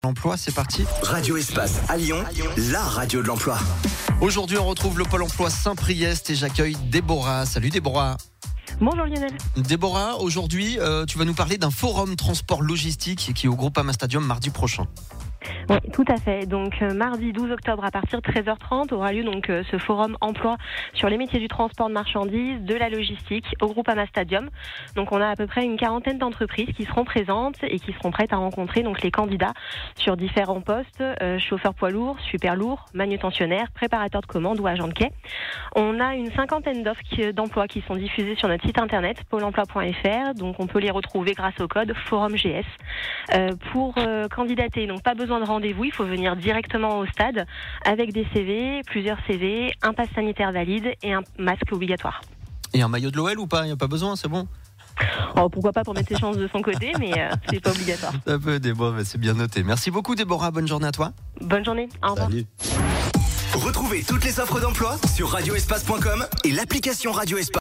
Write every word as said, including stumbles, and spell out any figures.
L'emploi, c'est parti. Radio Espace à Lyon, la radio de l'emploi. Aujourd'hui, on retrouve le Pôle emploi Saint-Priest et j'accueille Déborah. Salut Déborah. Bonjour Lionel. Déborah, aujourd'hui, euh, tu vas nous parler d'un forum transport logistique qui est au Groupama Stadium mardi prochain. Oui, tout à fait. Donc euh, mardi douze octobre à partir de treize heures trente aura lieu donc euh, ce forum emploi sur les métiers du transport de marchandises, de la logistique au Groupama Stadium. Donc on a à peu près une quarantaine d'entreprises qui seront présentes et qui seront prêtes à rencontrer donc les candidats sur différents postes, euh, chauffeur poids lourd, super lourd, manutentionnaire, préparateur de commandes ou agent de quai. On a une cinquantaine d'offres qui, d'emploi qui sont diffusées sur notre site internet pôle emploi point f r. Donc on peut les retrouver grâce au code forum G S. Euh, pour euh, candidater, donc pas besoin de rendez-vous, il faut venir directement au stade avec des C V, plusieurs C V, un pass sanitaire valide et un masque obligatoire. Et un maillot de l'O L ou pas? Il n'y a pas besoin, c'est bon? Oh, pourquoi pas pour mettre ses chances de son côté, mais euh, c'est pas obligatoire. Ça peut, Déborah, c'est bien noté. Merci beaucoup Déborah, bonne journée à toi. Bonne journée, au revoir. Salut. Retrouvez toutes les offres d'emploi sur radio espace point com et l'application Radio Espace.